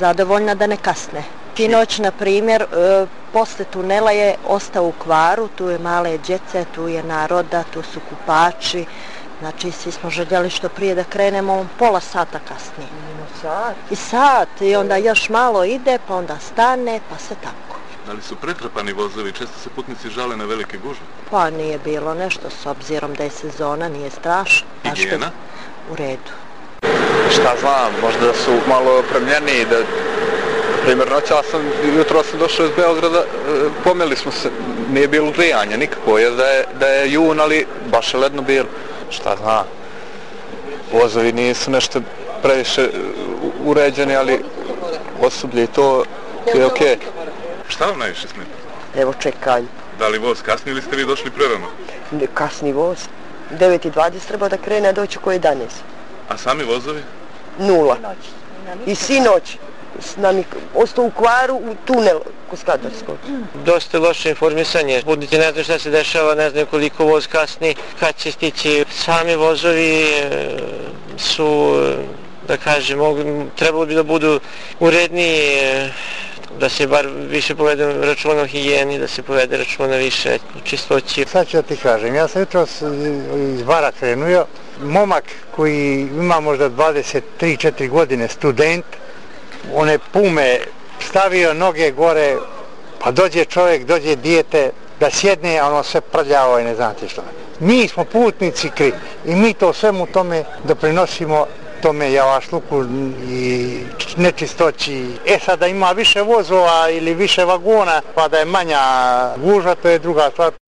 zadovoljna da ne kasne. Sinoć, na primjer, posle tunela je ostao u kvaru, tu je male djece, tu je naroda, tu su kupači. Znači, svi smo željeli što prije da krenemo, pola sata kasnije. I sat, i onda još malo ide, pa onda stane, pa se tako. Da li su pretrpani vozovi? Često se putnici žale na velike gužve. Pa nije bilo nešto, s obzirom da je sezona, nije strašno. Higijena? U redu. Šta znam, možda da su malo opremljeniji, da... Primjer, jutro sam došao iz Beograda, pomeli smo se, nije bilo grijanja nikako, jer da je jun, ali baš je ledno bilo. Šta znam, vozovi nisu nešto previše uređeni, ali osoblje i to je okej. Šta vam najviše smeta? Evo čekaj. Da li voz kasni ili ste vi došli prerano? Kasni voz. 9:20 treba da krene, a doći ko 11. A sami vozovi? 0. I sinoć nam je ostao u kvaru u tunel kod Skadarskog. Dosta loše informisanje. Putnici ne znaju šta se dešava, ne znaju koliko voz kasni, kad će stići. Sami vozovi su, da kažem, trebalo bi da budu uredniji, da se bar više povede računa o higijeni, da se povede računa više o čistoći. Sad ću da ti kažem, ja sam jutro iz bara krenuo, momak koji ima možda 23-4 godine, student, one pume, stavio noge gore, pa dođe čovjek, dođe dijete, da sjedne, a ono sve prljavo i ne znate što. Mi smo putnici krivi i mi to svemu tome doprinosimo tome javašluku i nečistoći. Sada ima više vozova ili više vagona, pa da je manja gužva, to je druga stvar.